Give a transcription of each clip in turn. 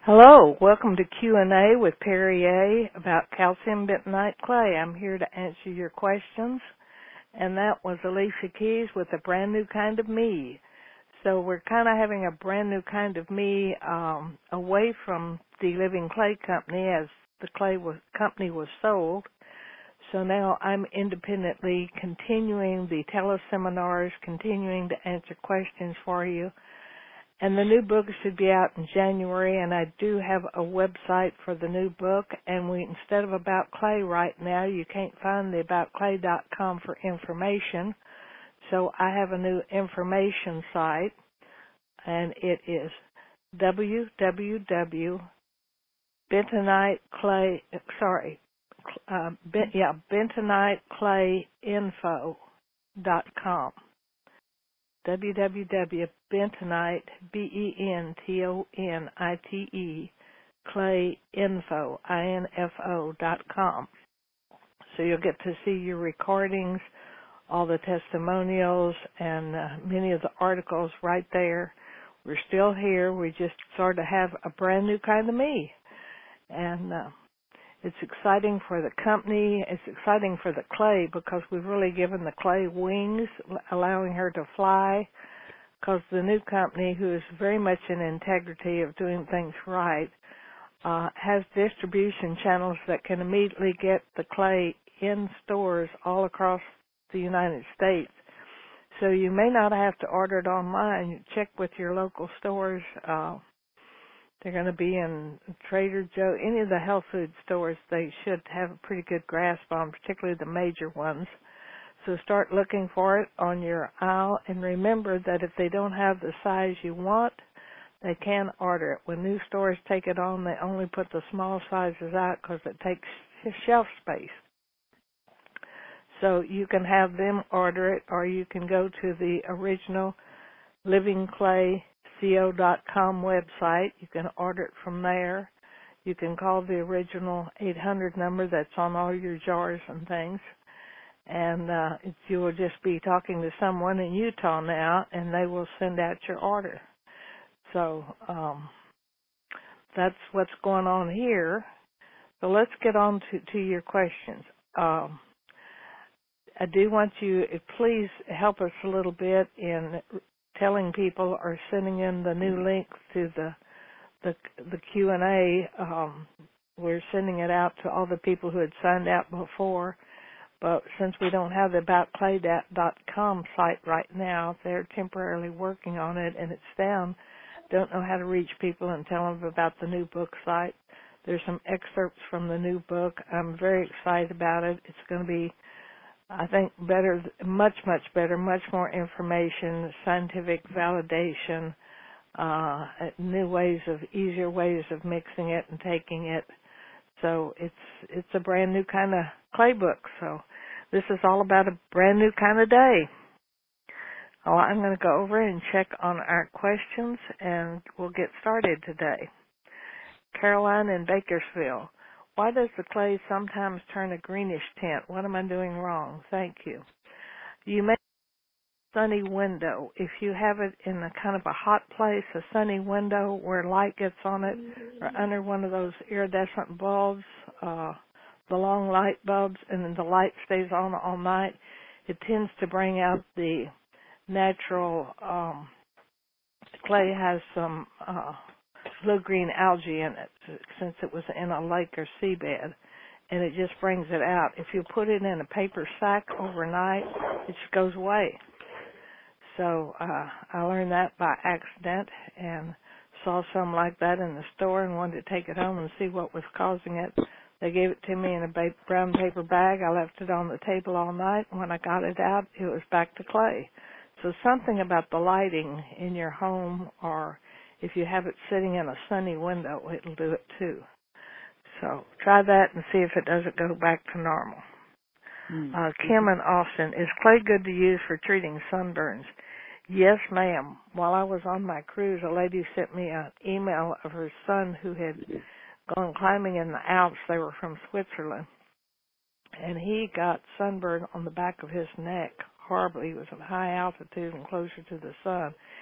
Hello, welcome to Q&A with Perry A. about calcium bentonite clay. I'm here to answer your questions, and that was Alicia Keys with a brand new kind of me. So we're kind of having a brand new kind of me away from the Living Clay Company as the company was sold. So now I'm independently continuing the teleseminars, continuing to answer questions for you. And the new book should be out in January, and I do have a website for the new book. And instead of About Clay right now, you can't find the aboutclay.com for information. So I have a new information site, and it is bentoniteclayinfo.com. www.bentonite, BENTONITE, clayinfo, INFO.com. So you'll get to see your recordings, all the testimonials, and many of the articles right there. We're still here. We just sort of have a brand new kind of me. And it's exciting for the company. It's exciting for the clay because we've really given the clay wings, allowing her to fly, because the new company, who is very much in integrity of doing things right, has distribution channels that can immediately get the clay in stores all across the United States. So you may not have to order it online. You check with your local stores. They're going to be in Trader Joe, any of the health food stores. They should have a pretty good grasp on, particularly the major ones. So start looking for it on your aisle, and remember that if they don't have the size you want, they can order it. When new stores take it on, they only put the small sizes out because it takes shelf space. So you can have them order it, or you can go to the original livingclayco.com website. You can order it from there. You can call the original 800 number that's on all your jars and things. And you will just be talking to someone in Utah now, and they will send out your order. So that's what's going on here. So let's get on to your questions. I do want you, please help us a little bit in telling people or sending in the new link to the Q&A. We're sending it out to all the people who had signed out before, but since we don't have the aboutclay.com site right now, they're temporarily working on it, and it's down. Don't know how to reach people and tell them about the new book site. There's some excerpts from the new book. I'm very excited about it. It's going to be, I think, better, much better, much more information, scientific validation, new ways easier ways of mixing it and taking it. So it's a brand new kind of clay book. So this is all about a brand new kind of day. Well, I'm going to go over and check on our questions, and we'll get started today. Caroline in Bakersfield. Why does the clay sometimes turn a greenish tint? What am I doing wrong? Thank you. You may have a sunny window. If you have it in a kind of a hot place, a sunny window where light gets on it, or under one of those iridescent bulbs, the long light bulbs, and then the light stays on all night, it tends to bring out the natural, clay has some blue-green algae in it, since it was in a lake or seabed, and it just brings it out. If you put it in a paper sack overnight, it just goes away. So I learned that by accident and saw some like that in the store and wanted to take it home and see what was causing it. They gave it to me in a brown paper bag. I left it on the table all night, and when I got it out, it was back to clay. So something about the lighting in your home, or if you have it sitting in a sunny window, it'll do it too. So try that and see if it doesn't go back to normal. Kim in Austin, is clay good to use for treating sunburns? Yes, ma'am. While I was on my cruise, a lady sent me an email of her son who had gone climbing in the Alps. They were from Switzerland. And he got sunburn on the back of his neck horribly. He was at high altitude and closer to the sun.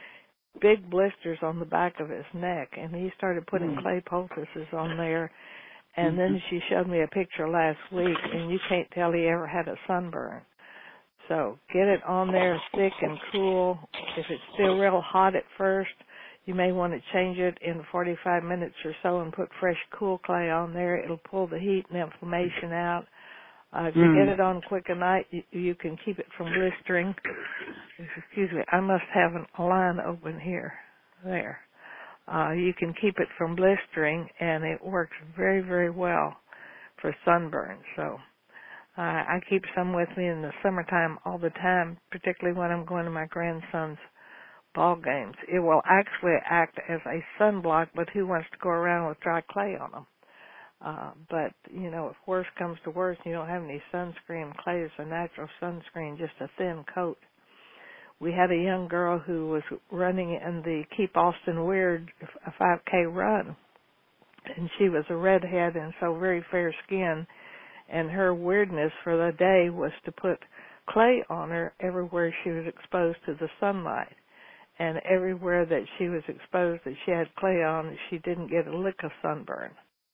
big blisters on the back of his neck, and he started putting clay poultices on there. And then she showed me a picture last week, and you can't tell he ever had a sunburn. So get it on there thick and cool. If it's still real hot at first, you may want to change it in 45 minutes or so and put fresh cool clay on there. It'll pull the heat and inflammation out. If you get it on quick a night, you can keep it from blistering. Excuse me, I must have a line open here. There. You can keep it from blistering, and it works very, very well for sunburn. So I keep some with me in the summertime all the time, particularly when I'm going to my grandson's ball games. It will actually act as a sunblock, but who wants to go around with dry clay on them? But, you know, if worse comes to worse and you don't have any sunscreen, clay is a natural sunscreen, just a thin coat. We had a young girl who was running in the Keep Austin Weird 5K run, and she was a redhead and so very fair-skinned, and her weirdness for the day was to put clay on her everywhere she was exposed to the sunlight. And everywhere that she was exposed that she had clay on, she didn't get a lick of sunburn.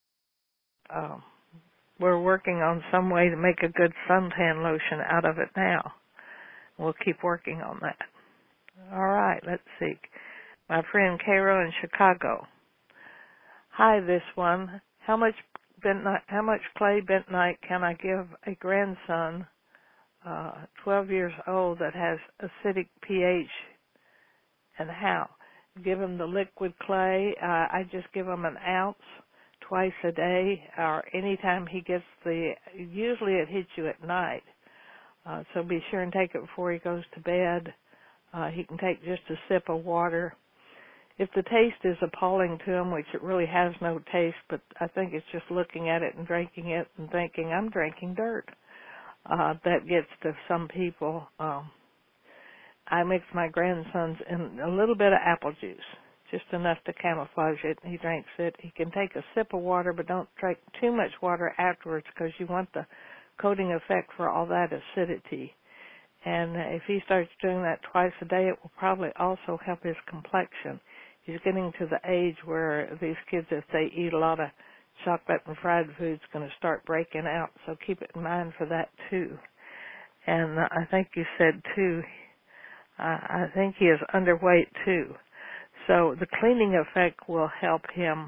We're working on some way to make a good suntan lotion out of it now. We'll keep working on that. All right, let's see. My friend Cairo in Chicago. Hi, this one. How much clay bentonite can I give a grandson, 12 years old, that has acidic pH, and how? Give him the liquid clay. I just give him an ounce twice a day, or anytime he gets usually it hits you at night. So be sure and take it before he goes to bed. He can take just a sip of water. If the taste is appalling to him, which it really has no taste, but I think it's just looking at it and drinking it and thinking, I'm drinking dirt. That gets to some people. I mix my grandson's in a little bit of apple juice, just enough to camouflage it. He drinks it. He can take a sip of water, but don't drink too much water afterwards because you want the coating effect for all that acidity. And if he starts doing that twice a day, it will probably also help his complexion. He's getting to the age where these kids, if they eat a lot of chocolate and fried food, it's going to start breaking out. So keep it in mind for that, too. And I think you said, too, I think he is underweight, too. So the cleaning effect will help him,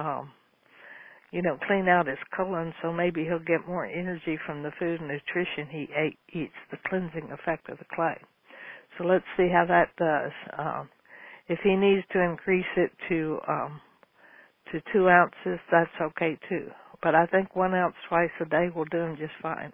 clean out his colon, so maybe he'll get more energy from the food and nutrition he eats, the cleansing effect of the clay. So let's see how that does. If he needs to increase it to 2 ounces, that's okay too. But I think 1 ounce twice a day will do him just fine.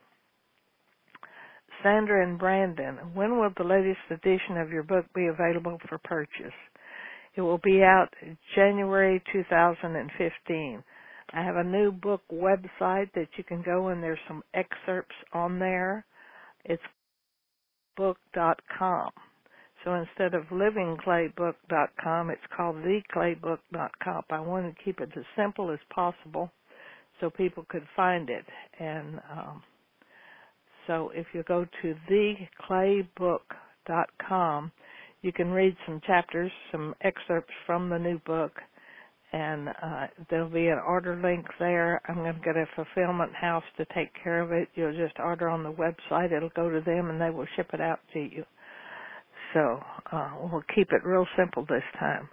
Sandra and Brandon, when will the latest edition of your book be available for purchase? It will be out January 2015. I have a new book website that you can go and there's some excerpts on there. It's book.com. So instead of livingclaybook.com, it's called theclaybook.com. I wanted to keep it as simple as possible so people could find it. And so if you go to theclaybook.com, you can read some chapters, some excerpts from the new book, and there'll be an order link there. I'm going to get a fulfillment house to take care of it. You'll just order on the website. It'll go to them, and they will ship it out to you. So we'll keep it real simple this time.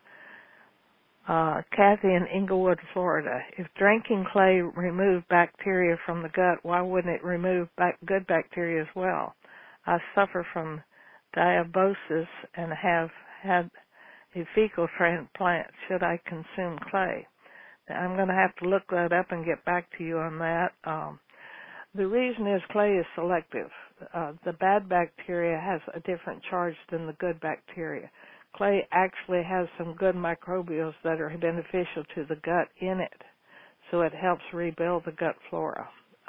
Kathy in Inglewood, Florida. If drinking clay removed bacteria from the gut, why wouldn't it remove good bacteria as well? I suffer from diabetes and have had a fecal transplant. Should I consume clay? Now, I'm going to have to look that up and get back to you on that. The reason is clay is selective. The bad bacteria has a different charge than the good bacteria. Clay actually has some good microbials that are beneficial to the gut in it, so it helps rebuild the gut flora.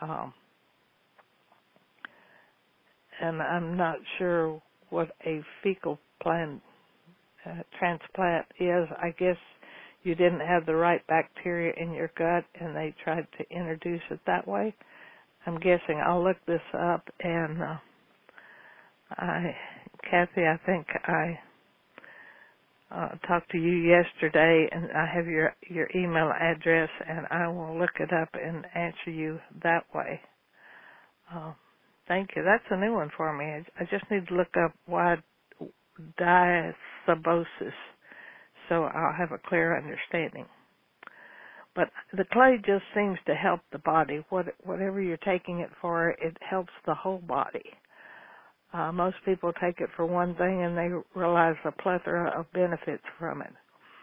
And I'm not sure what a fecal transplant is. I guess you didn't have the right bacteria in your gut, and they tried to introduce it that way. I'm guessing. I'll look this up, and Kathy, I think talked to you yesterday, and I have your email address, and I will look it up and answer you that way. Thank you. That's a new one for me. I just need to look up why diasybosis, so I'll have a clear understanding. But the clay just seems to help the body. Whatever you're taking it for, it helps the whole body. Most people take it for one thing and they realize a plethora of benefits from it.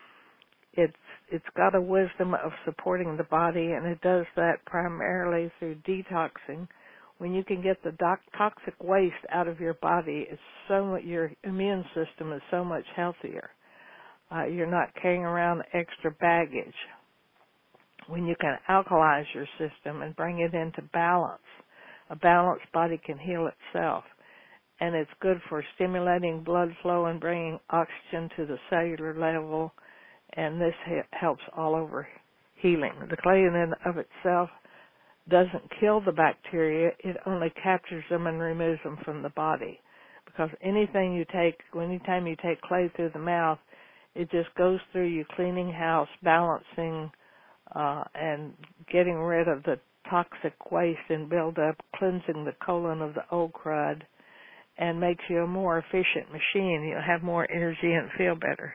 It's got a wisdom of supporting the body, and it does that primarily through detoxing. When you can get the toxic waste out of your body, your immune system is so much healthier. You're not carrying around extra baggage. When you can alkalize your system and bring it into balance, a balanced body can heal itself. And it's good for stimulating blood flow and bringing oxygen to the cellular level, and this helps all over healing. The clay in and of itself doesn't kill the bacteria, it only captures them and removes them from the body. Because anytime you take clay through the mouth, it just goes through you cleaning house, balancing, and getting rid of the toxic waste and buildup, cleansing the colon of the old crud, and makes you a more efficient machine. You'll have more energy and feel better.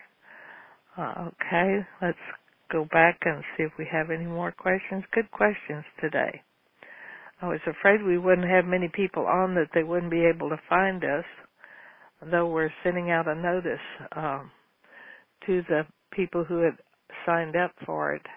Okay, let's go back and see if we have any more questions. Good questions today. I was afraid we wouldn't have many people on, that they wouldn't be able to find us, though we're sending out a notice to the people who had signed up for it.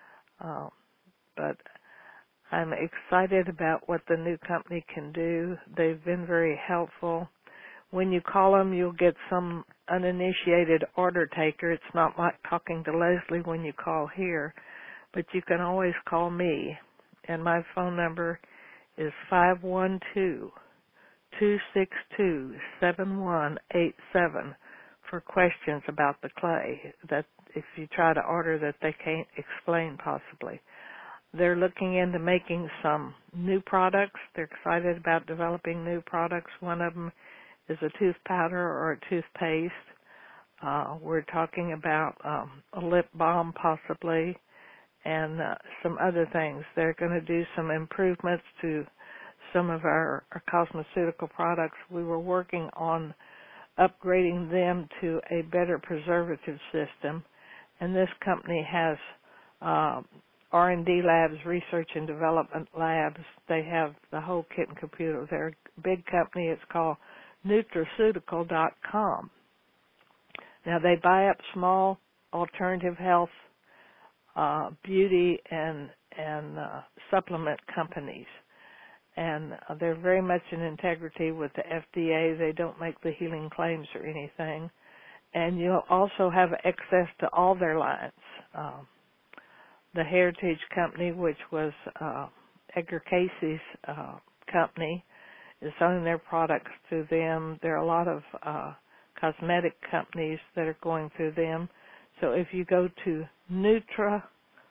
But I'm excited about what the new company can do. They've been very helpful. When you call them, you'll get some uninitiated order taker. It's not like talking to Leslie when you call here, but you can always call me. And my phone number is 512-262-7187 for questions about the clay that if you try to order that they can't explain possibly. They're looking into making some new products. They're excited about developing new products. One of them is a tooth powder or a toothpaste. We're talking about a lip balm possibly, and some other things. They're going to do some improvements to some of our cosmeceutical products. We were working on upgrading them to a better preservative system, and this company has R&D labs, research and development labs. They have the whole kit and computer. They're a big company. It's called Nutraceutical.com. Now, they buy up small alternative health, beauty, and supplement companies. And they're very much in integrity with the FDA. They don't make the healing claims or anything. And you'll also have access to all their lines. The Heritage Company, which was Edgar Casey's company, is selling their products through them. There are a lot of cosmetic companies that are going through them. So if you go to NutraCorp,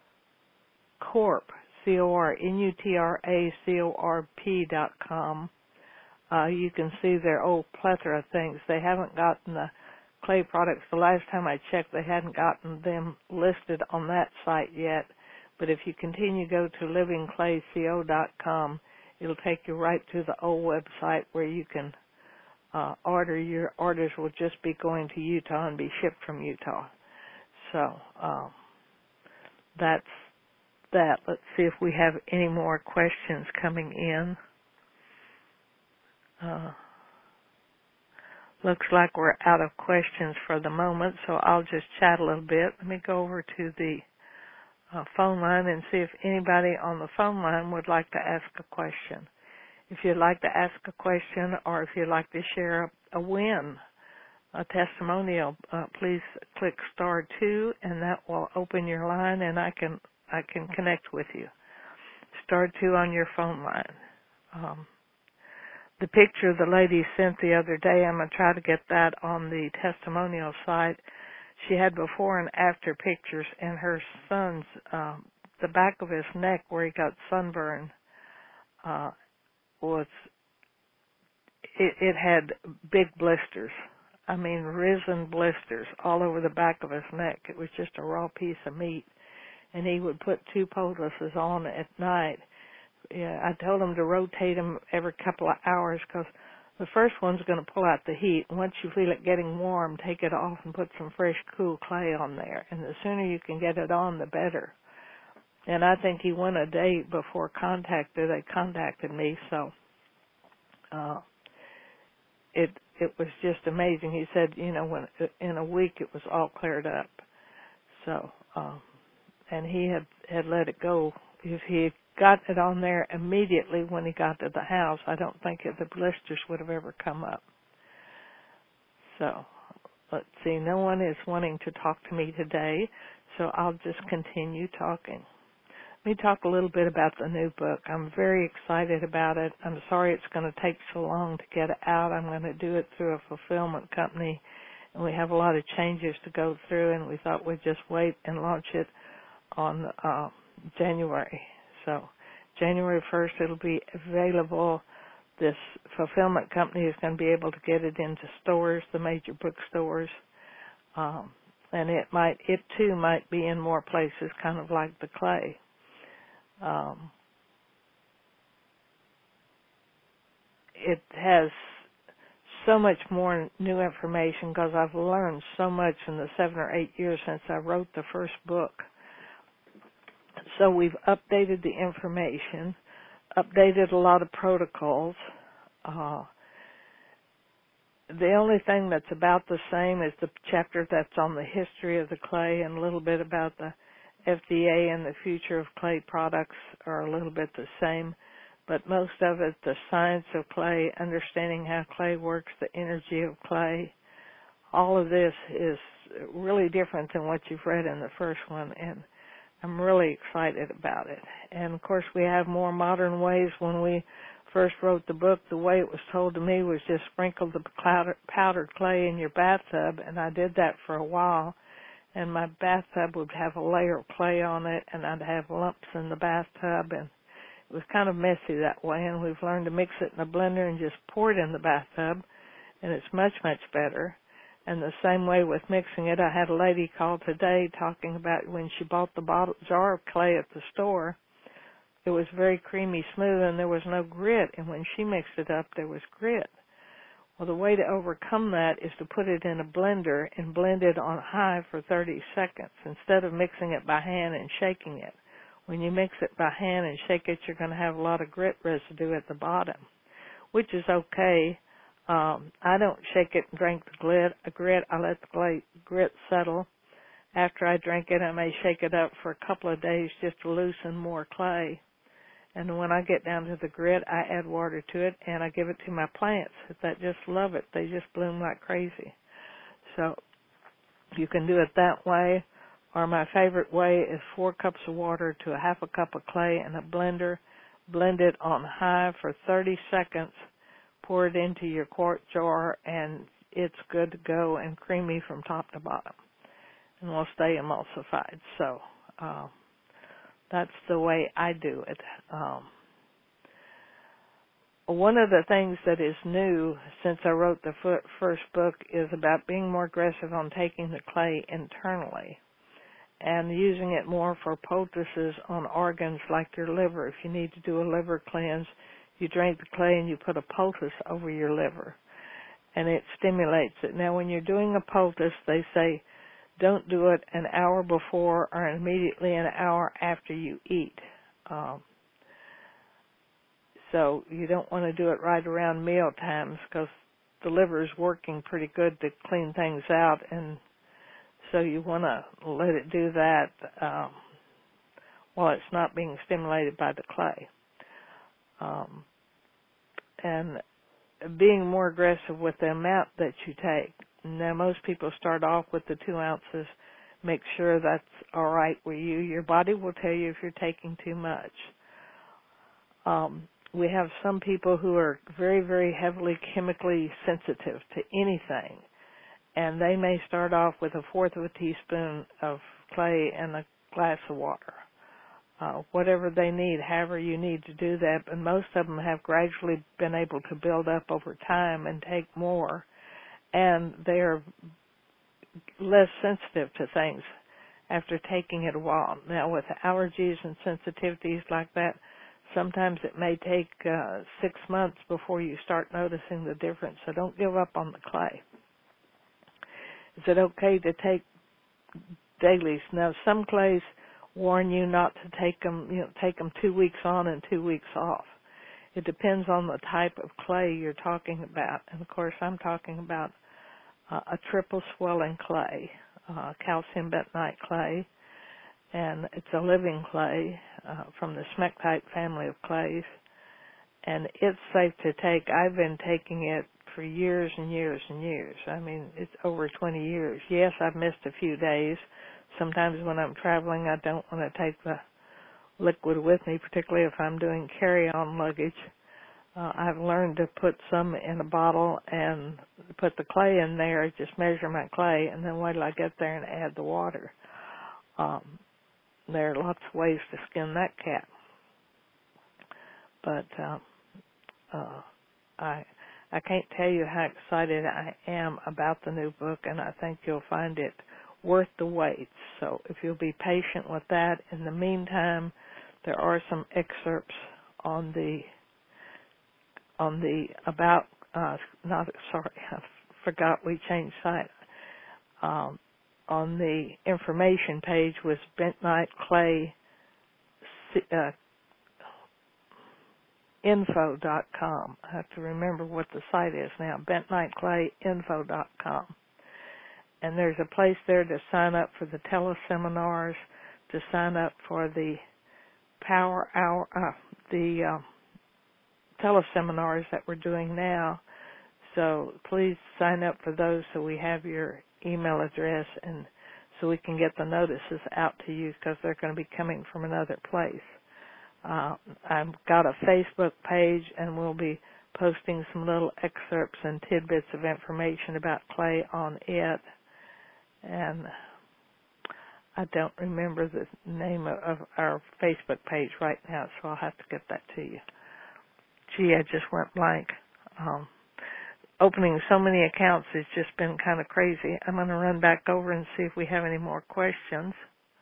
NutraCorp.com, you can see their old plethora of things. They haven't gotten the clay products. The last time I checked, they hadn't gotten them listed on that site yet. But if you continue to go to livingclayco.com, it'll take you right to the old website where you can order. Your orders will just be going to Utah and be shipped from Utah. So that's that. Let's see if we have any more questions coming in. Looks like we're out of questions for the moment, so I'll just chat a little bit. Let me go over to the phone line and see if anybody on the phone line would like to ask a question. If you'd like to ask a question, or if you'd like to share a win, a testimonial, please click *2, and that will open your line, and I can connect with you. *2 on your phone line. The picture the lady sent the other day, I'm going to try to get that on the testimonial site. She had before and after pictures, and her son's, the back of his neck where he got sunburn, it had big blisters. I mean, risen blisters all over the back of his neck. It was just a raw piece of meat. And he would put 2 poultices on at night. Yeah, I told him to rotate them every couple of hours because the first one's going to pull out the heat. Once you feel it getting warm, take it off and put some fresh, cool clay on there. And the sooner you can get it on, the better. And I think he went a day before they contacted me, so it was just amazing. He said, when in a week it was all cleared up. So, and he had let it go. If he had got it on there immediately when he got to the house, I don't think the blisters would have ever come up. So, let's see, no one is wanting to talk to me today, so I'll just continue talking. Let me talk a little bit about the new book. I'm very excited about it. I'm sorry it's going to take so long to get it out. I'm going to do it through a fulfillment company, and we have a lot of changes to go through, and we thought we'd just wait and launch it on January. So January 1st it'll be available. This fulfillment company is going to be able to get it into stores, the major bookstores, and it too might be in more places, kind of like the clay. It has so much more new information because I've learned so much in the 7 or 8 years since I wrote the first book. So we've updated the information, updated a lot of protocols. The only thing that's about the same is the chapter that's on the history of the clay and a little bit about the FDA and the future of clay products are a little bit the same, but most of it, the science of clay, understanding how clay works, the energy of clay, all of this is really different than what you've read in the first one, and I'm really excited about it. And, of course, we have more modern ways. When we first wrote the book, the way it was told to me was just sprinkle the powdered clay in your bathtub, and I did that for a while. And my bathtub would have a layer of clay on it, and I'd have lumps in the bathtub, and it was kind of messy that way. And we've learned to mix it in a blender and just pour it in the bathtub, and it's much, much better. And the same way with mixing it, I had a lady call today talking about when she bought the jar of clay at the store, it was very creamy smooth, and there was no grit, and when she mixed it up, there was grit. Well, the way to overcome that is to put it in a blender and blend it on high for 30 seconds instead of mixing it by hand and shaking it. When you mix it by hand and shake it, you're going to have a lot of grit residue at the bottom, which is okay. I don't shake it and drink the grit. I let the grit settle. After I drink it, I may shake it up for a couple of days just to loosen more clay. And when I get down to the grit, I add water to it, and I give it to my plants that just love it. They just bloom like crazy. So you can do it that way, or my favorite way is 4 cups of water to a half a cup of clay in a blender. Blend it on high for 30 seconds. Pour it into your quart jar, and it's good to go and creamy from top to bottom, and will stay emulsified. So that's the way I do it. One of the things that is new since I wrote the first book is about being more aggressive on taking the clay internally and using it more for poultices on organs like your liver. If you need to do a liver cleanse, you drink the clay and you put a poultice over your liver, and it stimulates it. Now, when you're doing a poultice, they say don't do it an hour before or immediately an hour after you eat. So you don't want to do it right around meal times because the liver is working pretty good to clean things out, and so you want to let it do that while it's not being stimulated by the clay. And being more aggressive with the amount that you take. Now, most people start off with the 2 ounces. Make sure that's all right with you. Your body will tell you if you're taking too much. We have some people who are very, very heavily chemically sensitive to anything, and they may start off with 1/4 of a teaspoon of clay and a glass of water. Whatever they need, however you need to do that, and most of them have gradually been able to build up over time and take more. and they're less sensitive to things after taking it a while. Now, with allergies and sensitivities like that, sometimes it may take 6 months before you start noticing the difference, so don't give up on the clay. Is it okay to take dailies? Now, some clays warn you not to take them, take them 2 weeks on and 2 weeks off. It depends on the type of clay you're talking about. And, of course, I'm talking about a triple swelling clay, calcium bentonite clay, and it's a living clay from the smectite family of clays, and it's safe to take. I've been taking it for years and years and years. I mean, it's over 20 years. Yes, I've missed a few days. Sometimes when I'm traveling, I don't want to take the liquid with me, particularly if I'm doing carry-on luggage. I've learned to put some in a bottle and put the clay in there, just measure my clay, and then wait till I get there and add the water. There are lots of ways to skin that cat. But I can't tell you how excited I am about the new book, and I think you'll find it worth the wait. So if you'll be patient with that. In the meantime, there are some excerpts on the about, I forgot we changed site. On the information page was bentonite clay info.com. I have to remember what the site is now, bentoniteclayinfo.com. And there's a place there to sign up for the teleseminars, to sign up for the power hour, teleseminars that we're doing now. So please sign up for those so we have your email address and so we can get the notices out to you, because they're going to be coming from another place. I've got a Facebook page, and we'll be posting some little excerpts and tidbits of information about clay on it. And I don't remember the name of our Facebook page right now, so I'll have to get that to you. Gee, I just went blank. Opening so many accounts has just been kind of crazy. I'm going to run back over and see if we have any more questions.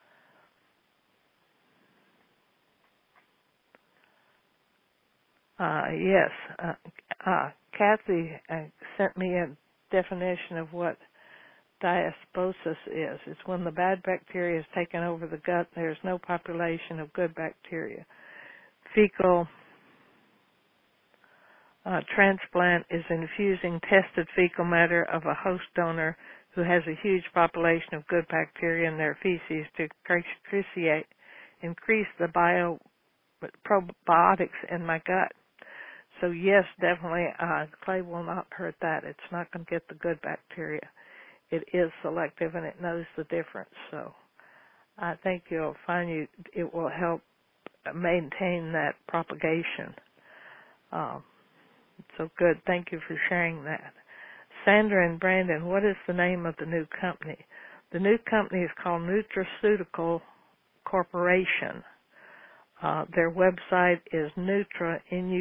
Yes, Kathy sent me a definition of what diasposis is. It's when the bad bacteria has taken over the gut. There's no population of good bacteria. Fecal transplant is infusing tested fecal matter of a host donor who has a huge population of good bacteria in their feces to increase the probiotics in my gut. So yes, definitely, clay will not hurt that. It's not going to get the good bacteria. It is selective, and it knows the difference. So I think you'll find it will help maintain that propagation. So good. Thank you for sharing that. Sandra and Brandon, what is the name of the new company? The new company is called Nutraceutical Corporation. Their website is Nutra,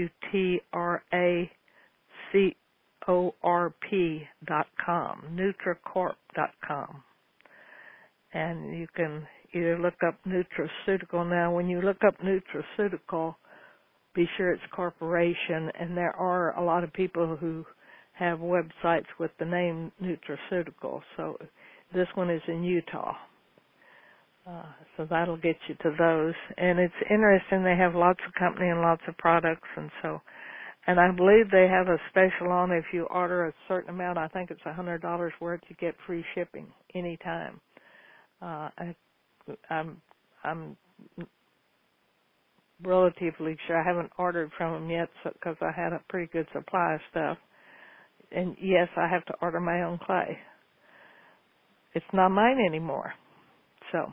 NutraCorp.com, NutraCorp.com. And you can either look up Nutraceutical. Now, when you look up Nutraceutical, be sure it's corporation, and there are a lot of people who have websites with the name Nutraceutical. So this one is in Utah. So that'll get you to those. And it's interesting, they have lots of company and lots of products, and I believe they have a special on if you order a certain amount. I think it's $100 worth, you get free shipping anytime. I'm relatively sure. I haven't ordered from them yet because I had a pretty good supply of stuff. And yes, I have to order my own clay. It's not mine anymore. So,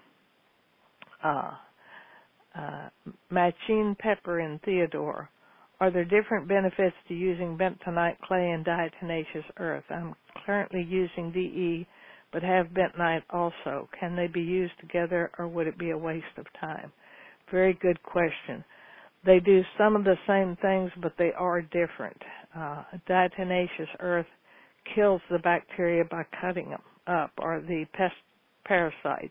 Machine Pepper and Theodore, are there different benefits to using bentonite clay and diatomaceous earth? I'm currently using DE, but have bentonite also. Can they be used together, or would it be a waste of time? Very good question. They do some of the same things, but they are different. Diatomaceous earth kills the bacteria by cutting them up, or the parasites.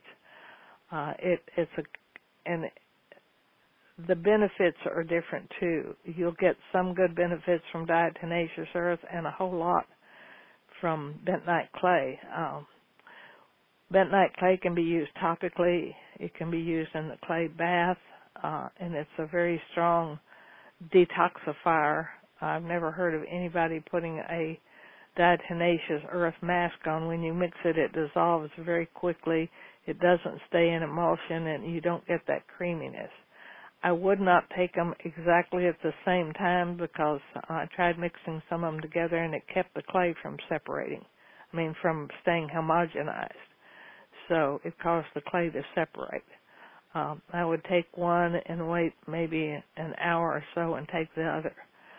And the benefits are different too. You'll get some good benefits from diatomaceous earth and a whole lot from bentonite clay. Bentonite clay can be used topically. It can be used in the clay bath, and it's a very strong detoxifier. I've never heard of anybody putting a diatomaceous earth mask on. When you mix it, it dissolves very quickly. It doesn't stay in emulsion, and you don't get that creaminess. I would not take them exactly at the same time because I tried mixing some of them together, and it kept the clay from separating. From staying homogenized. So it caused the clay to separate. I would take one and wait maybe an hour or so and take the other.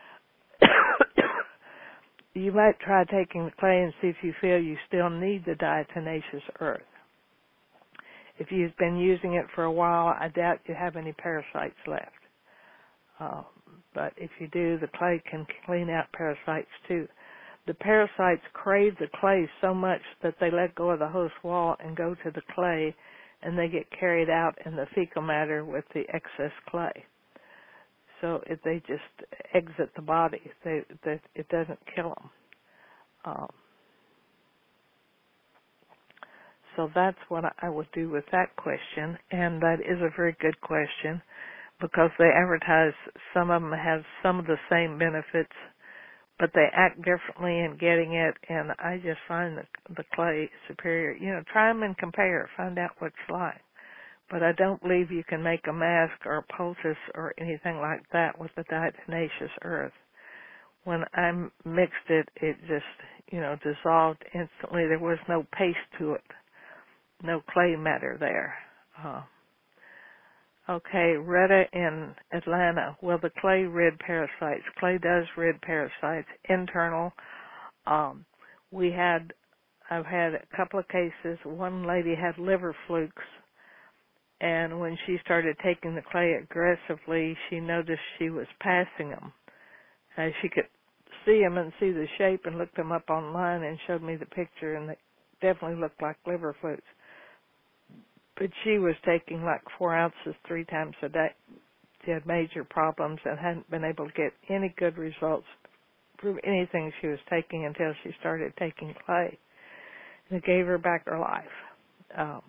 You might try taking the clay and see if you feel you still need the diatomaceous earth. If you've been using it for a while, I doubt you have any parasites left. But if you do, the clay can clean out parasites too. The parasites crave the clay so much that they let go of the host wall and go to the clay, and they get carried out in the fecal matter with the excess clay. So they just exit the body. It doesn't kill them. So that's what I would do with that question, and that is a very good question because they advertise some of them have some of the same benefits, but they act differently in getting it, and I just find the clay superior. Try them and compare, find out what it's like. But I don't believe you can make a mask or a poultice or anything like that with the diatomaceous earth. When I mixed it, it just, dissolved instantly. There was no paste to it, no clay matter there. Okay, Retta in Atlanta. Will the clay rid parasites? Clay does rid parasites, internal. I've had a couple of cases. One lady had liver flukes, and when she started taking the clay aggressively, she noticed she was passing them. She could see them and see the shape and looked them up online and showed me the picture, and they definitely looked like liver flukes. But she was taking like 4 ounces 3 times a day. She had major problems and hadn't been able to get any good results from anything she was taking until she started taking clay. And it gave her back her life.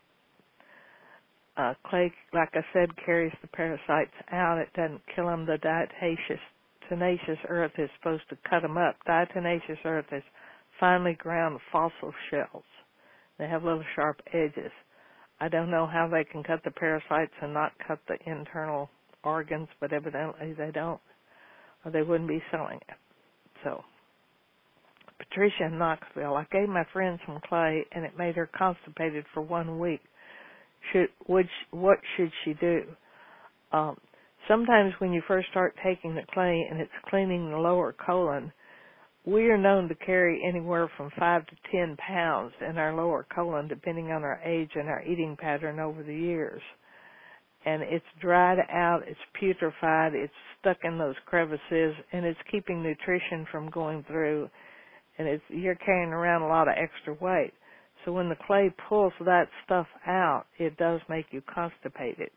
Clay, like I said, carries the parasites out. It doesn't kill them. The diatomaceous earth is supposed to cut them up. Diatomaceous earth is finely ground fossil shells. They have little sharp edges. I don't know how they can cut the parasites and not cut the internal organs, but evidently they don't, or they wouldn't be selling it. So, Patricia in Knoxville, I gave my friend some clay, and it made her constipated for 1 week. What should she do? Sometimes when you first start taking the clay and it's cleaning the lower colon, we are known to carry anywhere from 5 to 10 pounds in our lower colon, depending on our age and our eating pattern over the years. And it's dried out, it's putrefied, it's stuck in those crevices, and it's keeping nutrition from going through, and you're carrying around a lot of extra weight. So when the clay pulls that stuff out, it does make you constipated.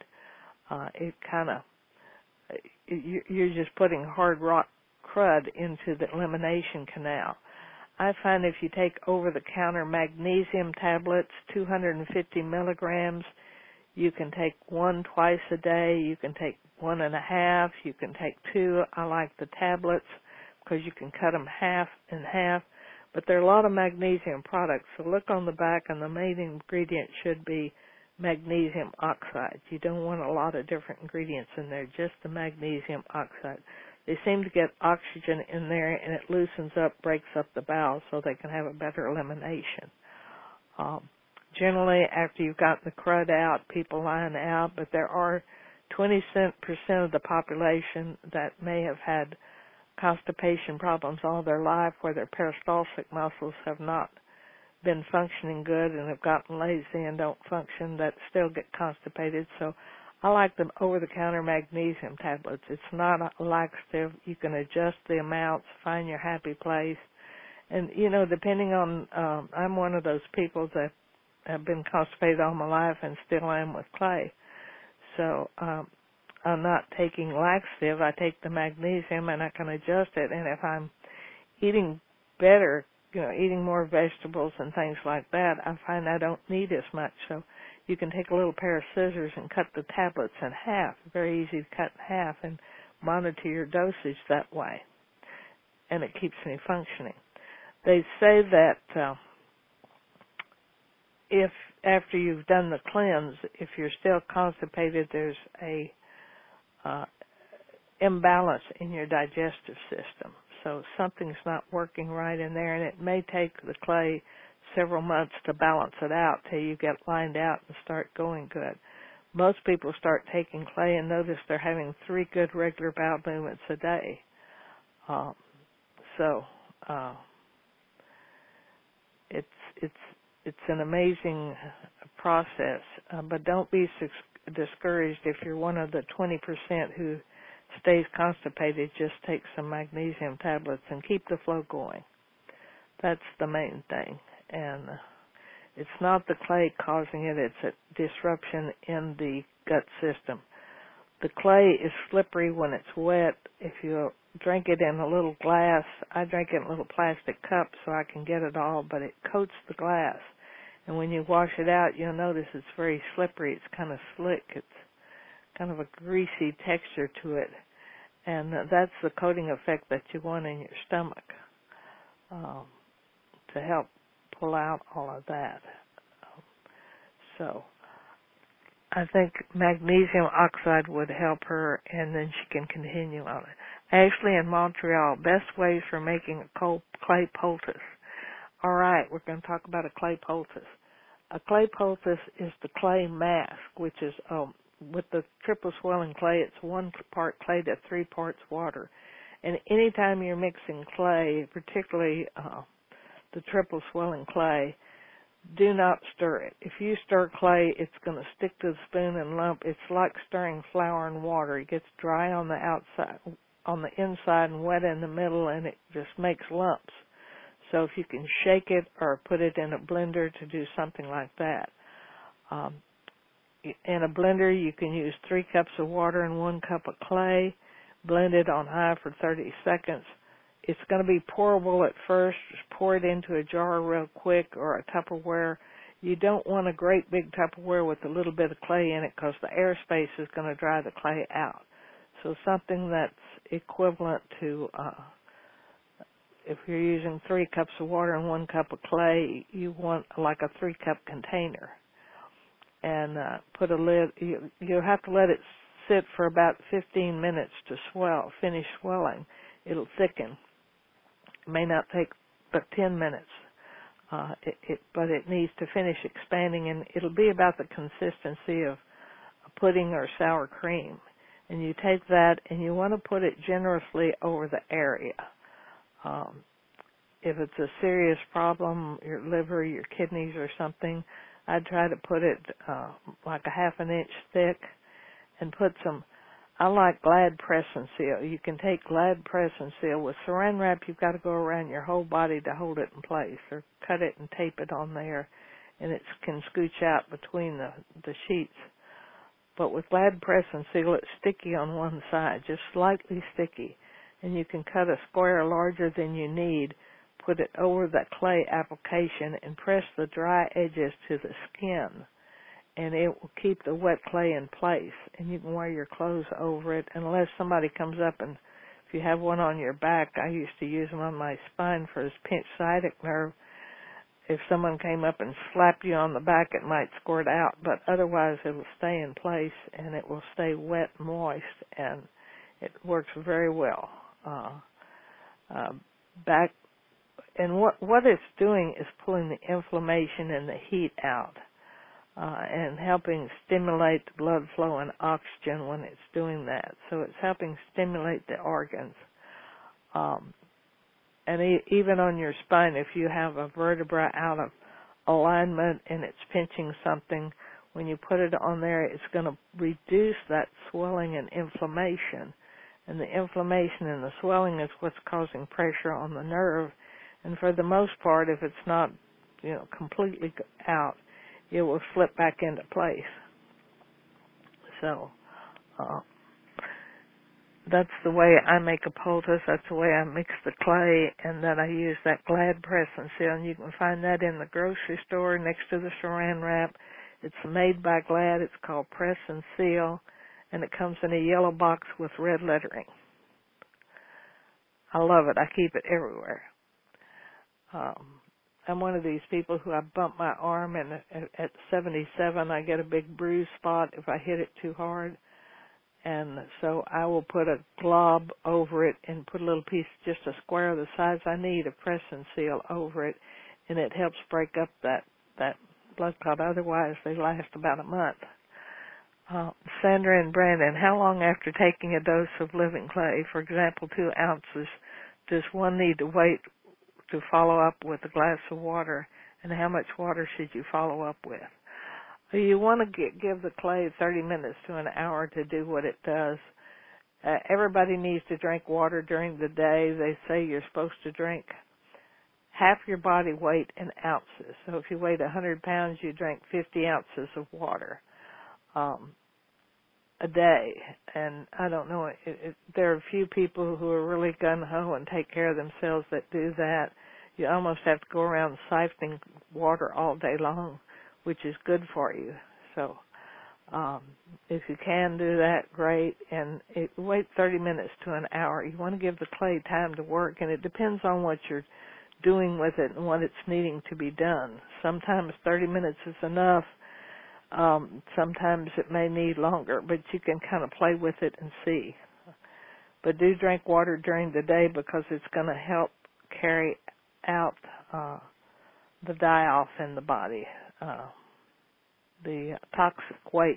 You're just putting hard rock crud into the elimination canal. I find if you take over-the-counter magnesium tablets, 250 milligrams, you can take 1 twice a day, you can take 1.5, you can take 2. I like the tablets because you can cut them half and half, but there are a lot of magnesium products, so look on the back, and the main ingredient should be magnesium oxide. You don't want a lot of different ingredients in there, just the magnesium oxide. They seem to get oxygen in there, and it loosens up, breaks up the bowels so they can have a better elimination. Generally, after you've gotten the crud out, people line out, but there are 20% of the population that may have had constipation problems all their life where their peristaltic muscles have not been functioning good and have gotten lazy and don't function, that still get constipated. So I like the over-the-counter magnesium tablets. It's not a laxative. You can adjust the amounts, find your happy place, And, depending on, I'm one of those people that have been constipated all my life and still am with clay. So, I'm not taking laxative. I take the magnesium and I can adjust it. And if I'm eating better, eating more vegetables and things like that, I find I don't need as much. So you can take a little pair of scissors and cut the tablets in half. Very easy to cut in half and monitor your dosage that way. And it keeps me functioning. They say that if after you've done the cleanse, if you're still constipated, there's a imbalance in your digestive system. So something's not working right in there, and it may take the clay several months to balance it out till you get lined out and start going good. Most people start taking clay and notice they're having 3 good regular bowel movements a day. It's an amazing process, but don't be discouraged if you're one of the 20% who stays constipated. Just take some magnesium tablets and keep the flow going. That's the main thing. And it's not the clay causing it, it's a disruption in the gut system. The clay is slippery when it's wet. If you drink it in a little glass, I drink it in a little plastic cup so I can get it all, but it coats the glass. And when you wash it out, you'll notice it's very slippery. It's kind of slick. It's kind of a greasy texture to it. And that's the coating effect that you want in your stomach to help pull out all of that. So I think magnesium oxide would help her, and then she can continue on it. Ashley in Montreal, best ways for making a clay poultice. All right, we're going to talk about a clay poultice. A clay poultice is the clay mask, which is with the triple swelling clay, it's 1 part clay to 3 parts water. And anytime you're mixing clay, particularly the triple swelling clay, do not stir it. If you stir clay, it's going to stick to the spoon and lump. It's like stirring flour and water. It gets dry on the outside, on the inside, and wet in the middle, and it just makes lumps. So if you can shake it or put it in a blender to do something like that. In a blender, you can use 3 cups of water and 1 cup of clay. Blend it on high for 30 seconds. It's going to be pourable at first. Just pour it into a jar real quick or a Tupperware. You don't want a great big Tupperware with a little bit of clay in it because the airspace is going to dry the clay out. So something that's equivalent to, if you're using 3 cups of water and 1 cup of clay, you want like a 3-cup container. And put a lid. You'll have to let it sit for about 15 minutes to finish swelling. It'll thicken. It may not take but 10 minutes, but it needs to finish expanding, and it'll be about the consistency of a pudding or sour cream. And you take that, and you want to put it generously over the area. If it's a serious problem, your liver, your kidneys or something, I'd try to put it like a ½ an inch thick and put some, I like Glad Press and Seal. You can take Glad Press and Seal. With Saran Wrap, you've got to go around your whole body to hold it in place, or cut it and tape it on there, and it can scooch out between the sheets. But with Glad Press and Seal, it's sticky on one side, just slightly sticky, and you can cut a square larger than you need, put it over that clay application, and press the dry edges to the skin, and it will keep the wet clay in place. And you can wear your clothes over it unless somebody comes up, and if you have one on your back, I used to use them on my spine for this pinched sciatic nerve. If someone came up and slapped you on the back, it might squirt out, but otherwise it will stay in place, and it will stay wet and moist, and it works very well. And what it's doing is pulling the inflammation and the heat out, and helping stimulate the blood flow and oxygen when it's doing that. So it's helping stimulate the organs. And even on your spine, if you have a vertebra out of alignment and it's pinching something, when you put it on there, it's going to reduce that swelling and inflammation. And the inflammation and the swelling is what's causing pressure on the nerve, And for the most part, if it's not, completely out, it will slip back into place. So, that's the way I make a poultice. That's the way I mix the clay, and then I use that Glad press and seal. And you can find that in the grocery store next to the Saran wrap. It's made by Glad. It's called Press and Seal, and it comes in a yellow box with red lettering. I love it. I keep it everywhere. I'm one of these people who I bump my arm, and at 77 I get a big bruise spot if I hit it too hard. And so I will put a glob over it and put a little piece, just a square of the size I need, of Press and Seal over it, and it helps break up that blood clot. Otherwise, they last about a month. Sandra and Brandon, how long after taking a dose of living clay, for example 2 ounces, does one need to wait to follow up with a glass of water, and how much water should you follow up with? You want to give the clay 30 minutes to an hour to do what it does. Everybody needs to drink water during the day. They say you're supposed to drink half your body weight in ounces. So if you weighed 100 pounds, you drink 50 ounces of water a day. And I don't know, there are a few people who are really gung-ho and take care of themselves that do that. You almost have to go around siphoning water all day long, which is good for you. So if you can do that, great. And wait 30 minutes to an hour. You want to give the clay time to work, and it depends on what you're doing with it and what it's needing to be done. Sometimes 30 minutes is enough. Sometimes it may need longer, but you can kind of play with it and see. But do drink water during the day because it's going to help carry out the die-off in the body, the toxic waste.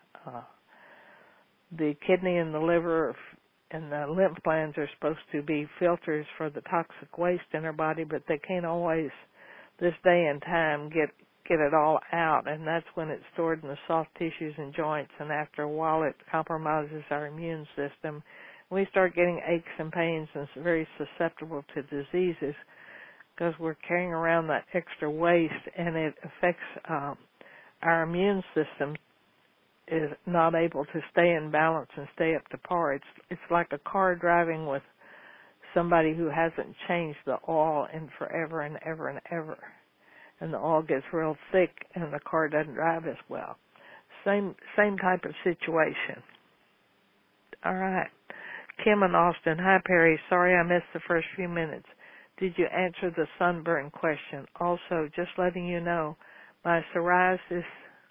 The kidney and the liver and the lymph glands are supposed to be filters for the toxic waste in our body, but they can't always, this day and time, get it all out, and that's when it's stored in the soft tissues and joints, and after a while it compromises our immune system. We start getting aches and pains and it's very susceptible to diseases because we're carrying around that extra waste, and it affects our immune system is not able to stay in balance and stay up to par. It's like a car driving with somebody who hasn't changed the oil in forever and ever and ever. And the oil gets real thick and the car doesn't drive as well. Same type of situation. All right. Kim in Austin. Hi, Perry. Sorry I missed the first few minutes. Did you answer the sunburn question? Also, just letting you know, my psoriasis,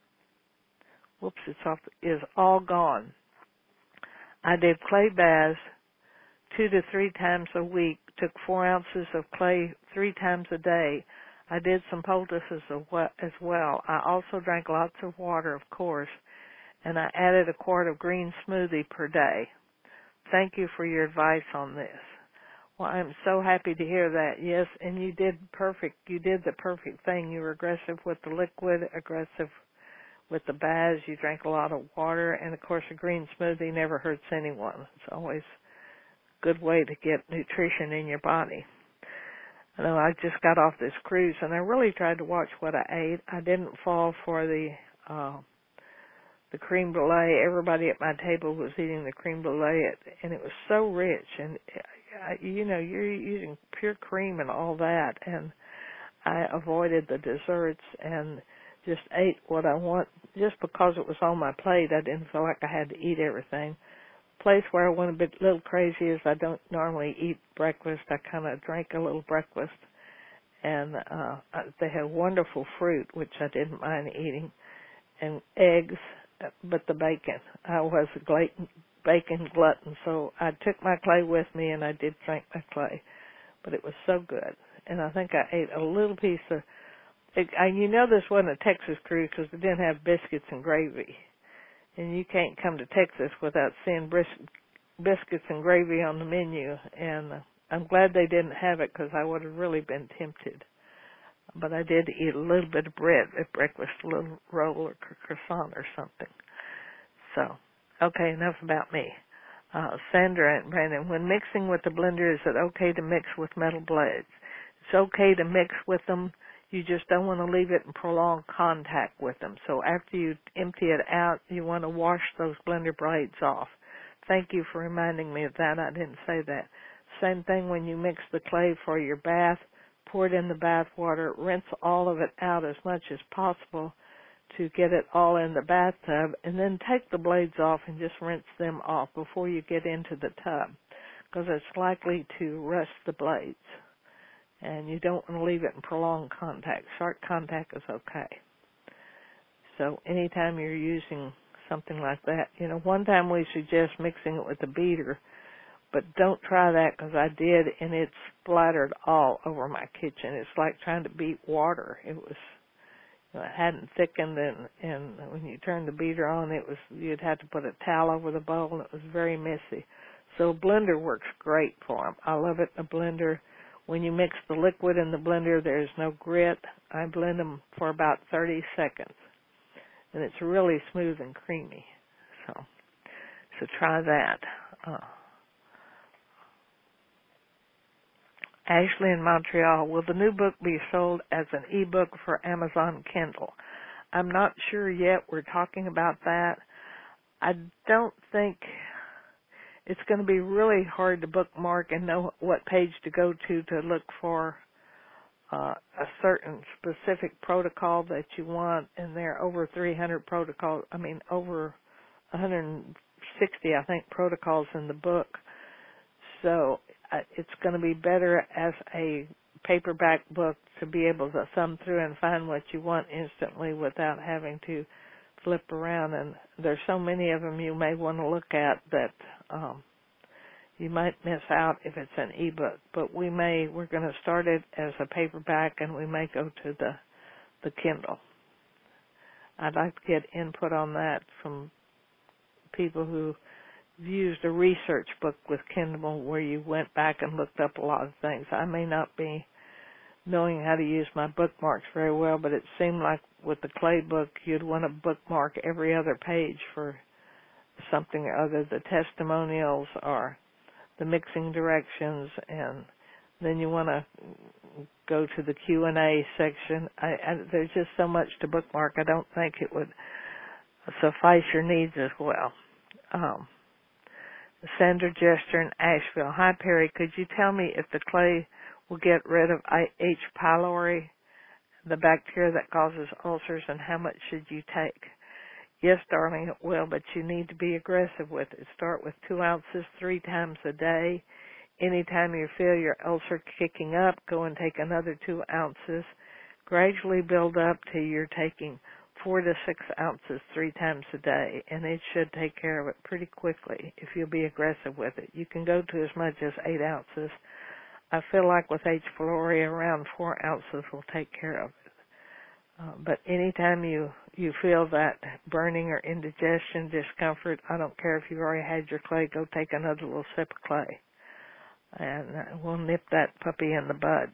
is all gone. I did clay baths 2 to 3 times a week, took 4 ounces of clay 3 times a day. I did some poultices as well. I also drank lots of water, of course, and I added a quart of green smoothie per day. Thank you for your advice on this. Well, I'm so happy to hear that. Yes, and you did perfect. You did the perfect thing. You were aggressive with the liquid, aggressive with the baths. You drank a lot of water, and of course a green smoothie never hurts anyone. It's always a good way to get nutrition in your body. I know I just got off this cruise, and I really tried to watch what I ate. I didn't fall for the creme brulee. Everybody at my table was eating the creme brulee, and it was so rich. And you're using pure cream and all that. And I avoided the desserts and just ate what I want. Just because it was on my plate, I didn't feel like I had to eat everything. Place where I went a little crazy is I don't normally eat breakfast. I kind of drank a little breakfast, and they had wonderful fruit, which I didn't mind eating, and eggs, but the bacon. I was a bacon glutton, so I took my clay with me, and I did drink my clay, but it was so good. And I think I ate a little piece of, this wasn't a Texas cruise because they didn't have biscuits and gravy. And you can't come to Texas without seeing biscuits and gravy on the menu. And I'm glad they didn't have it because I would have really been tempted. But I did eat a little bit of bread at breakfast, a little roll or croissant or something. So, okay, enough about me. Sandra and Brandon, when mixing with the blender, is it okay to mix with metal blades? okay to mix with them. You just don't want to leave it in prolonged contact with them. So after you empty it out, you want to wash those blender blades off. Thank you for reminding me of that. I didn't say that. Same thing when you mix the clay for your bath. Pour it in the bath water. Rinse all of it out as much as possible to get it all in the bathtub, and then take the blades off and just rinse them off before you get into the tub, because it's likely to rust the blades, and you don't want to leave it in prolonged contact. Short contact is okay. So anytime you're using something like that, one time we suggest mixing it with a beater, but don't try that, because I did, and it splattered all over my kitchen. It's like trying to beat water. It hadn't thickened, and when you turned the beater on, you'd have to put a towel over the bowl, and it was very messy. So a blender works great for them. I love it in a blender. When you mix the liquid in the blender, there's no grit. I blend them for about 30 seconds, and it's really smooth and creamy. So try that. Ashley in Montreal, will the new book be sold as an ebook for Amazon Kindle? I'm not sure yet. We're talking about that. I don't think it's going to be really hard to bookmark and know what page to go to look for a certain specific protocol that you want, and there are over 300 protocols, over 160, I think, protocols in the book. So it's going to be better as a paperback book to be able to thumb through and find what you want instantly without having to flip around. And there's so many of them you may want to look at that you might miss out if it's an ebook. But we're going to start it as a paperback, and we may go to the Kindle. I'd like to get input on that from people who used a research book with Kindle where you went back and looked up a lot of things. I may not be knowing how to use my bookmarks very well, but it seemed like with the clay book you'd want to bookmark every other page for something or other, the testimonials or the mixing directions, and then you want to go to the Q&A section. There's just so much to bookmark. I don't think it would suffice your needs as well. Sandra Jester in Asheville. Hi, Perry. Could you tell me if the clay will get rid of H. pylori, the bacteria that causes ulcers, and how much should you take? Yes, darling, it will, but you need to be aggressive with it. Start with 2 ounces 3 times a day. Anytime you feel your ulcer kicking up, go and take another 2 ounces. Gradually build up till you're taking 4 to 6 ounces 3 times a day, and it should take care of it pretty quickly if you'll be aggressive with it. You can go to as much as 8 ounces. I feel like with H. pylori, around 4 ounces will take care of it. But anytime you feel that burning or indigestion, discomfort, I don't care if you've already had your clay, go take another little sip of clay, and we'll nip that puppy in the bud.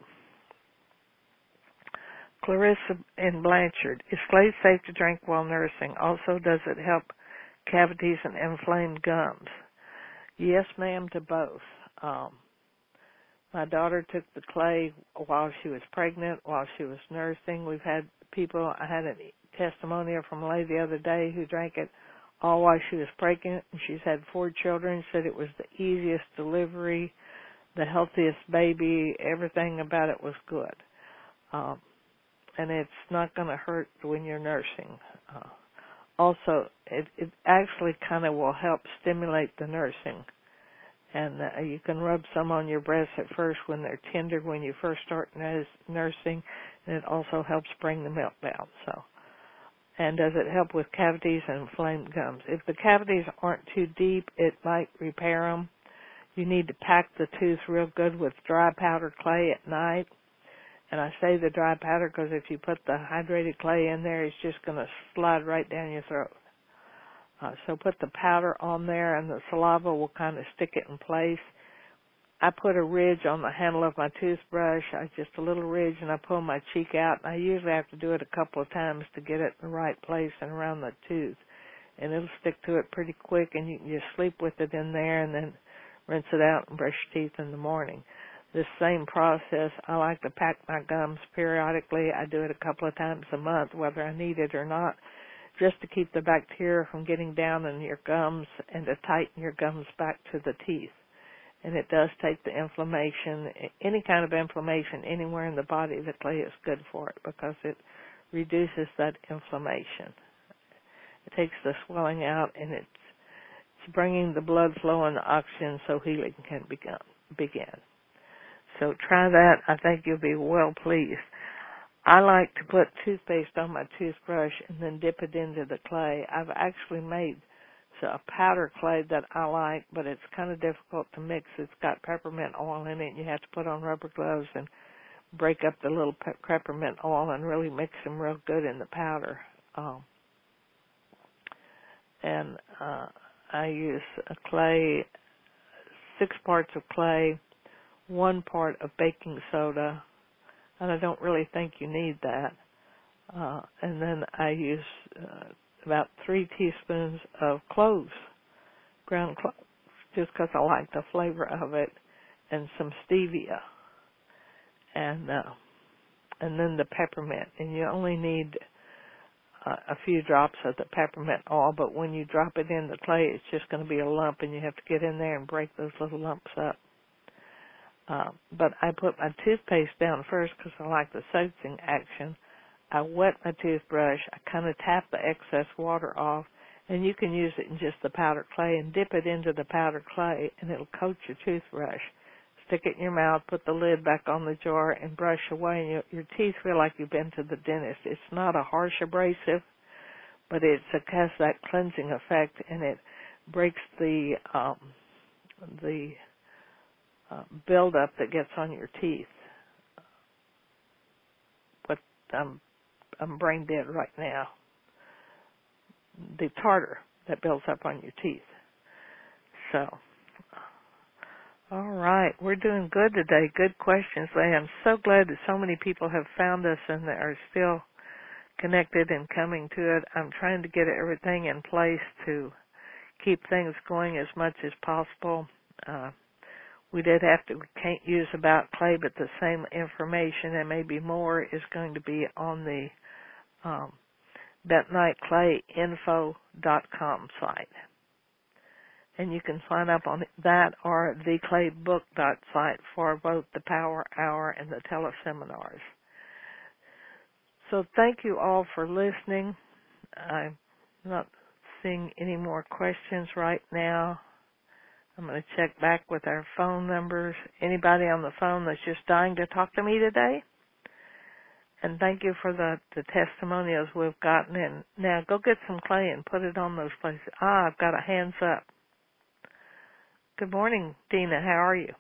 Clarissa in Blanchard, is clay safe to drink while nursing? Also, does it help cavities and inflamed gums? Yes, ma'am, to both. My daughter took the clay while she was pregnant, while she was nursing. We've had people, I had a testimonial from a lady the other day who drank it all while she was pregnant, and she's had 4 children, said it was the easiest delivery, the healthiest baby, everything about it was good. And it's not going to hurt when you're nursing. Also, it actually kind of will help stimulate the nursing. And you can rub some on your breasts at first when they're tender, when you first start nursing, and it also helps bring the milk down. And does it help with cavities and inflamed gums? If the cavities aren't too deep, it might repair them. You need to pack the tooth real good with dry powder clay at night. And I say the dry powder because if you put the hydrated clay in there, it's just going to slide right down your throat. So put the powder on there, and the saliva will kind of stick it in place. I put a ridge on the handle of my toothbrush, just a little ridge, and I pull my cheek out. And I usually have to do it a couple of times to get it in the right place and around the tooth. And it'll stick to it pretty quick, and you can just sleep with it in there and then rinse it out and brush your teeth in the morning. this same process. I like to pack my gums periodically. I do it a couple of times a month, whether I need it or not, just to keep the bacteria from getting down in your gums and to tighten your gums back to the teeth. And it does take the inflammation, any kind of inflammation anywhere in the body. The clay is good for it because it reduces that inflammation. It takes the swelling out, and it's bringing the blood flow and the oxygen so healing can begin. So try that. I think you'll be well pleased. I like to put toothpaste on my toothbrush and then dip it into the clay. I've actually made a powder clay that I like, but it's kind of difficult to mix. It's got peppermint oil in it, and you have to put on rubber gloves and break up the little peppermint oil and really mix them real good in the powder. I use a clay, 6 parts of clay, 1 part of baking soda, and I don't really think you need that. And then I use about 3 teaspoons of cloves, ground cloves, just because I like the flavor of it, and some stevia, and then the peppermint. And you only need a few drops of the peppermint oil, but when you drop it in the clay, it's just going to be a lump, and you have to get in there and break those little lumps up. But I put my toothpaste down first because I like the soaking action. I wet my toothbrush. I kind of tap the excess water off, and you can use it in just the powdered clay and dip it into the powdered clay, and it'll coat your toothbrush. Stick it in your mouth, put the lid back on the jar, and brush away, and your teeth feel like you've been to the dentist. It's not a harsh abrasive, but it has that cleansing effect, and it breaks the buildup that gets on your teeth. But I'm brain dead right now. The tartar that builds up on your teeth. So, all right, we're doing good today. Good questions, Leigh. I'm so glad that so many people have found us and they are still connected and coming to it. I'm trying to get everything in place to keep things going as much as possible. We can't use about clay, but the same information and maybe more is going to be on the BentoniteClayInfo.com site. And you can sign up on that or theclaybook.site for both the Power Hour and the teleseminars. So thank you all for listening. I'm not seeing any more questions right now. I'm going to check back with our phone numbers. Anybody on the phone that's just dying to talk to me today? And thank you for the testimonials we've gotten in. Now go get some clay and put it on those places. I've got a hands up. Good morning, Dina. How are you?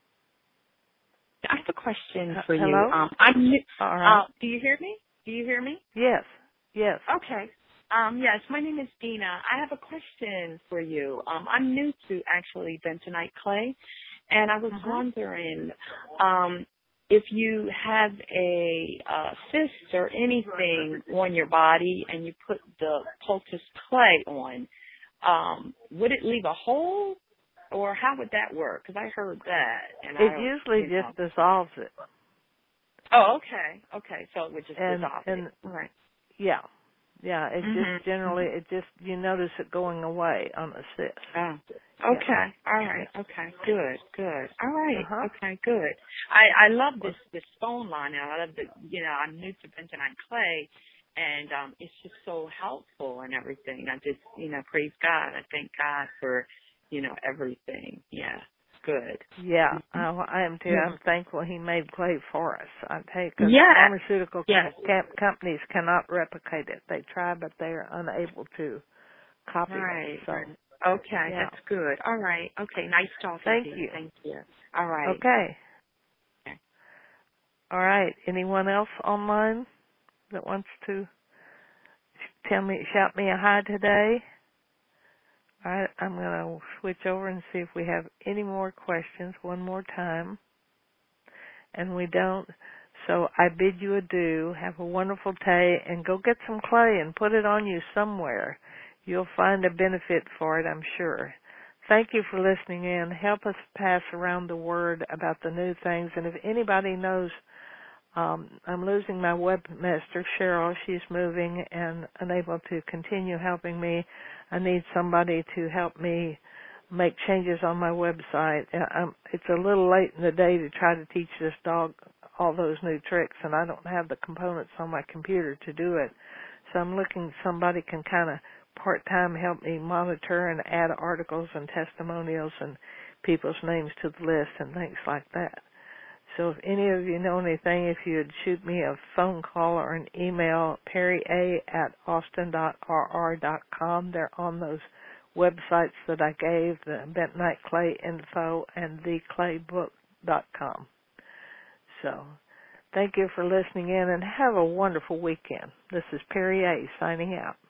I have a question for Hello? you. I'm new. All right. Do you hear me? Do you hear me? Yes. Yes. Okay. Yes, my name is Dina. I have a question for you. I'm new to actually bentonite clay, and I was wondering if you have a cyst or anything on your body and you put the poultice clay on, would it leave a hole, or how would that work? Because I heard that. And it usually just dissolves it. Oh, okay. Okay, so it would just dissolve it. Right. Yeah. Yeah, it just generally, you notice it going away on the cyst. Oh, okay. Yeah. All right. Okay. Good. Good. All right. Okay. Good. I love this phone line. I love that. I'm new to bentonite clay, and it's just so helpful and everything. I just, praise God. I thank God for, everything. Yeah. Good. Yeah, I am too. I'm thankful He made clay for us. I take because pharmaceutical companies cannot replicate it. They try, but they are unable to copy it. So, okay, that's good. All right. Okay, nice talking to you. Thank you. All right. Okay. All right. Anyone else online that wants to shout me a hi today? All right, I'm going to switch over and see if we have any more questions one more time. And we don't. So I bid you adieu. Have a wonderful day, and go get some clay and put it on you somewhere. You'll find a benefit for it, I'm sure. thank you for listening in. Help us pass around the word about the new things. And if anybody knows, I'm losing my webmaster, Cheryl. She's moving and unable to continue helping me. I need somebody to help me make changes on my website. It's a little late in the day to try to teach this dog all those new tricks, and I don't have the components on my computer to do it. So I'm looking somebody can kind of part-time help me monitor and add articles and testimonials and people's names to the list and things like that. So if any of you know anything, if you'd shoot me a phone call or an email, perrya@austin.rr.com. They're on those websites that I gave, the Bentonite Clay Info and theclaybook.com. So thank you for listening in and have a wonderful weekend. This is Perry A. signing out.